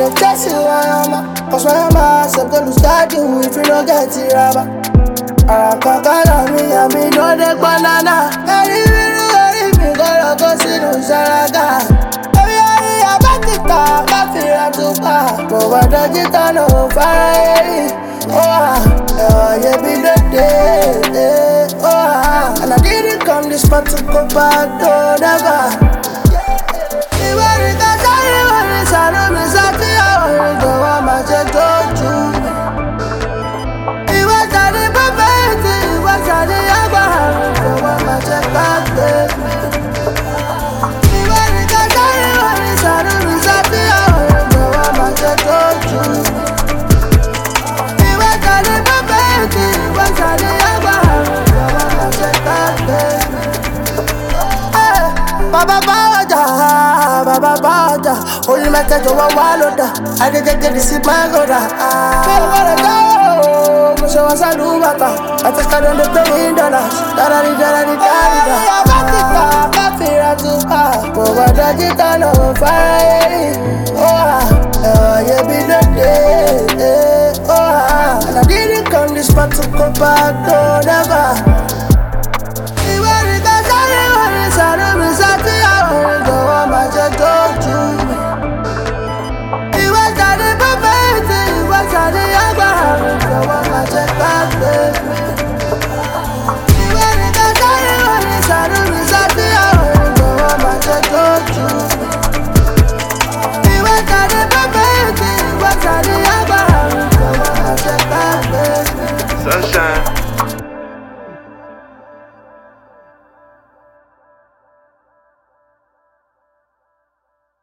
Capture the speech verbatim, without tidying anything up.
go chase you, I am. Cause when I'm myself, go lose guard you if you don't get it, rubber. Arakakala mi, I mean, no de banana. Every minute, every minute, go go see no sharaga. Every day, I bet it up, I feel like to pass. But what does it turn on fire? Oh, yeah, be the day. Oh, and I didn't come this far to go back, oh, never. Baba Baja, Baba Baja, only my catch over Waloda. I didn't get to see my goda. I go, so was a Lubata. I just got on the plane dollars. Daddy, daddy, daddy, daddy. I feel to pass. Over the Gitan of fire. Oh, yeah, be the day. Oh, and I didn't come this part to go back.